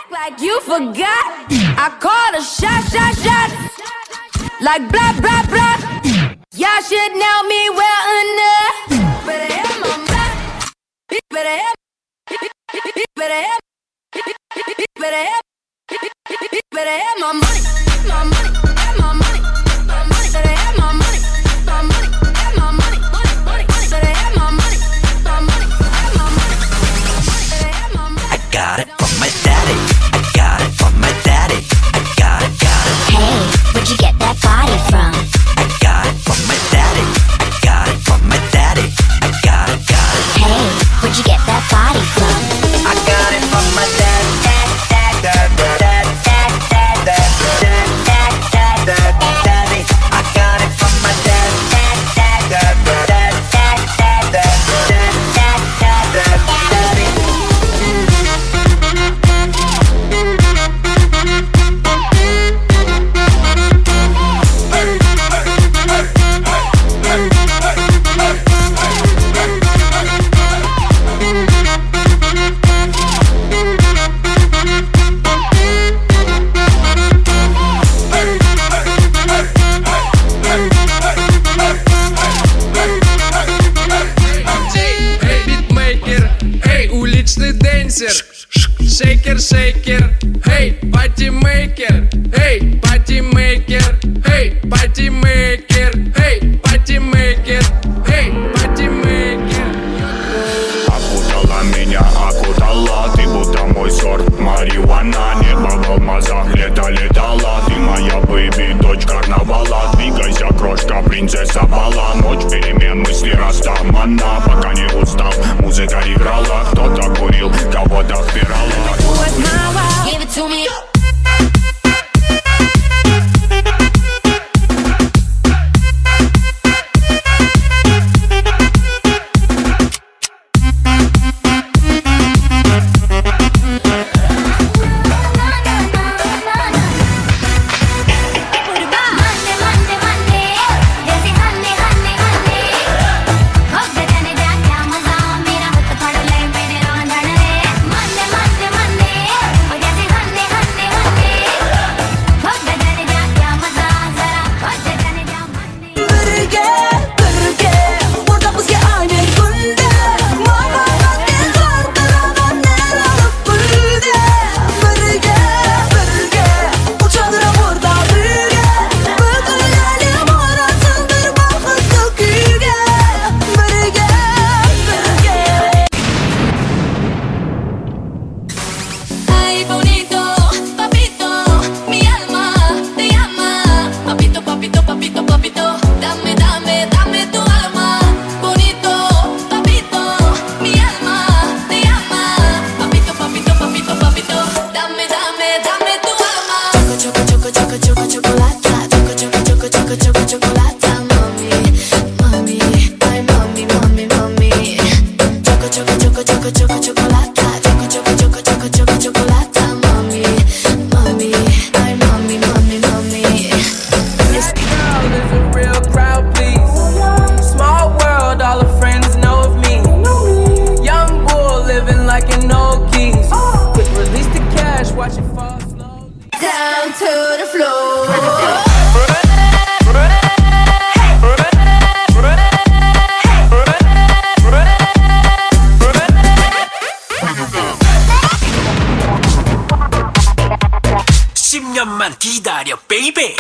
Like you forgot, I call a shot. Like blah, blah, blah. Y'all should know me well enough. Better have my back. Better have. Better have. Better have. Better have my money. My money. Have my money. My money. Better have my money. My money. Have my money. Money. Better have my money. My money. Have my money. Better have my money. I got it from my daddy. I got it from my daddy. I got it. Hey, where'd you get that body from? I got it from my daddy. I got it from my daddy. I got it. Hey, where'd you get that body from? I got it from my daddy. I got it from my Шейкер, шейкер, эй, патимейкер, эй, патимейкер, эй, патимейкер, эй, патимейкер, эй, патимейкер. Окутала меня, окутала, ты будто мой сорт марихуана. Небо в алмазах, лето летала, ты моя бэйби, дочь карнавала. Двигайся, крошка, принцесса бала. Ночь перемен, мысли растамана. Пока не устал, музыка играла. Кто-то курил, кого-то впирала. Give it to me. Down to the floor. 기다려, baby.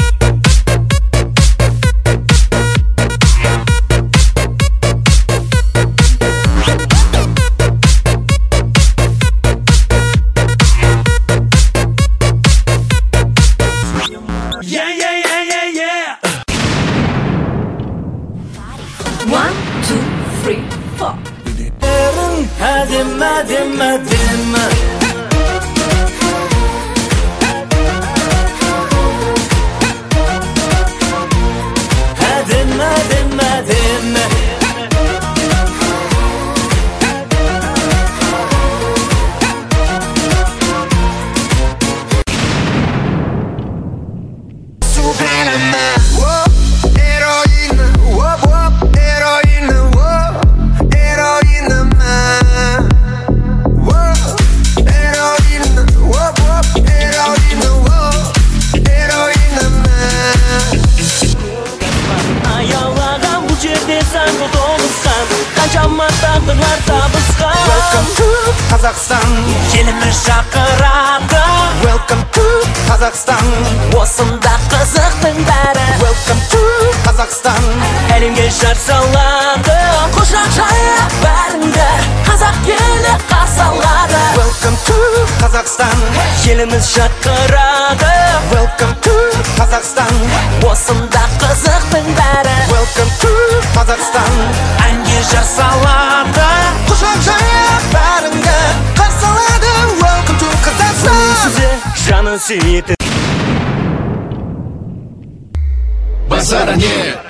Yeah, yeah, yeah, yeah, yeah. 1, 2, 3, 4. Қазақстан, Еліміз шақырады. welcome to Қазақстан, Осында қызықтың бәрі. welcome to Қазақстан, Әлемге жар салады. Құшақ жая бәріңді. Қазақ елі қарсы алады. welcome to Қазақстан, Еліміз шақырады. welcome to Қазақстан, Осында қызықтың бәрі. welcome to Қазақстан, Әнге жар салады. құшақ жая бәріңді қарсы алады. welcome to Қазақстан. Сізі жаны сүйетін. Базара нет,